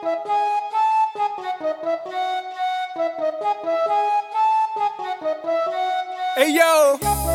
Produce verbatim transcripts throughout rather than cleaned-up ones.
Hey yo!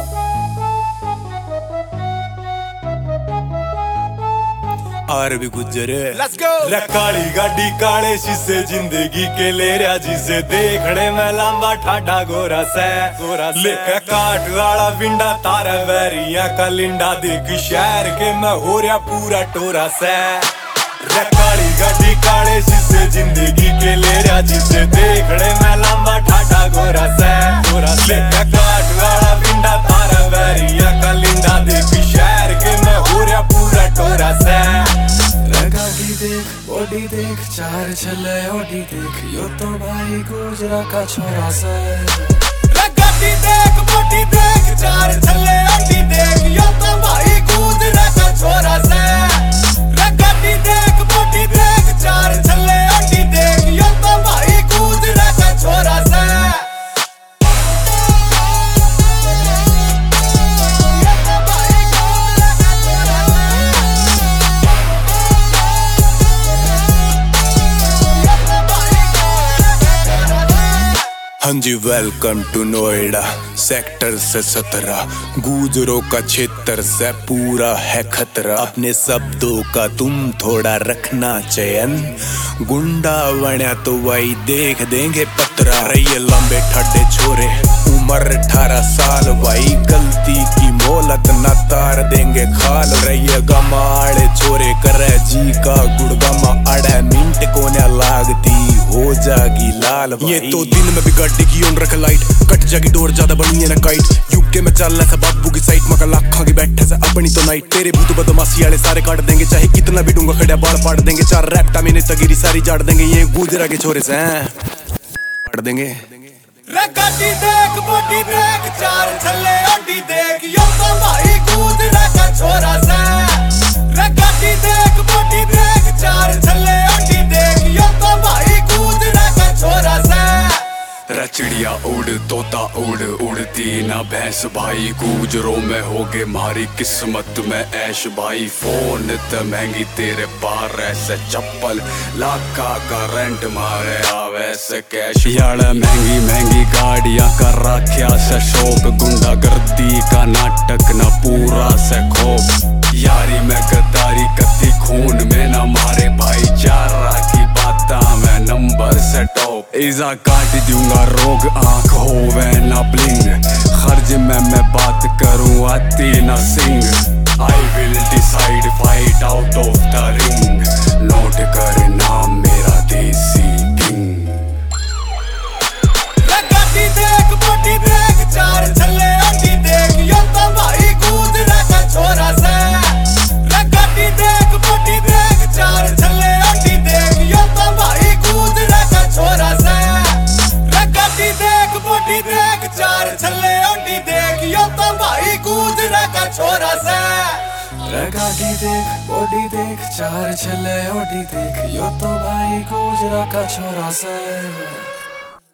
और भी गुजरे Let's go! काली गाड़ी काले शीशे जिंदगी के ले रहा जिसे देखने में लंबा ठाठा गोरा से गोरा लेके काट वाला बिंडा तारा वैरिया का लिंडा देख शहर के मैं हो रहा पूरा टोरा से काली गाड़ी काले शीशे जिंदगी के ले रहा जिसे देखने में लंबा ठाठा गोरा से गोरा लेके काट वाला बिंडा तारा वैरिया का लिंडा देख शहर के मैं हो रहा पूरा टोरा से गाड़ी देख बॉडी देख चार चले ओडी देख यो तो भाई गुजरा का छोरा से गाड़ी देख बॉडी देख चार चले ओडी देख यो तो भाई गुजरा का छोरा से गाड़ी देख बॉडी देख चार चले ओडी देख यो तो भाई गुजरा का छोरा से हाँ जी वेलकम टू नोएडा सेक्टर से सत्रह गुजरों का क्षेत्र से पूरा है खतरा अपने शब्दों का तुम थोड़ा रखना चयन गुंडा बना तो वही देख देंगे पतरा रही लंबे ठड्डे छोरे उम्र अठारह साल भाई गलती की मोहलत न तार देंगे खाल रही गमाड़े छोरे करे जी का गुड़गमा अड़े मिनट को न लागती हो जागी लाल भाई। ये तो दिन में भी गड्ढे की ओन रख लाइट कट जागी डोर ज्यादा बनी है ना काइट यूके में चल रहा बाबू की साइट मका लाखा की बैठे से अपनी तो नाइट तेरे भूत बदमाशी वाले सारे काट देंगे चाहे कितना भी डूंगा खड़ा बाल पाड़ देंगे चार रैप्टा मैंने तगिरी सारी जाड़ देंगे ये गुजरा के छोरे से पाड़ देंगे गाड़ी देख बॉडी देख चार छल्ले ओडी देख यो तो भाई गुजरा का छोरा से गाड़ी देख बॉडी देख चार छल्ले ओडी देख यो तो भाई गुजरा का छोरा से चिड़िया उड़ तोता उड़ उड़ती ना भैंस भाई गुजरों में होगे मारी किस्मत में ऐश भाई फोन त महंगी तेरे पार ऐसे चप्पल लाखा का रेंट मारे आवे से कैश यार महंगी महंगी गाड़ियां कर रखा से शौक गुंडा गर्दी का नाटक ना पूरा से खोप यारी में गद्दारी कत्ती खून में ना मारे भाईचारा की बाता में नंबर से टॉप इजा काट दूंगा रोग आंख होवे ना ब्लिंग खर्च में मैं बात करूं आती ना सिंग I will decide fight out of the ring note कर नाम मेरा देसी किंग गाड़ी देख बॉडी देख चार छल्ले ओडी देख यो तो भाई गुजरा का छोरा से गाड़ी देख बॉडी देख चार छल्ले ओडी देख यो तो भाई गुजरा का छोरा से गाड़ी देख बॉडी देख चार छल्ले ओडी देख यो तो भाई गुजरा का छोरा से गाड़ी देख बॉडी देख चार चले ओडी देख यो तो भाई गुजरा का छोरा से।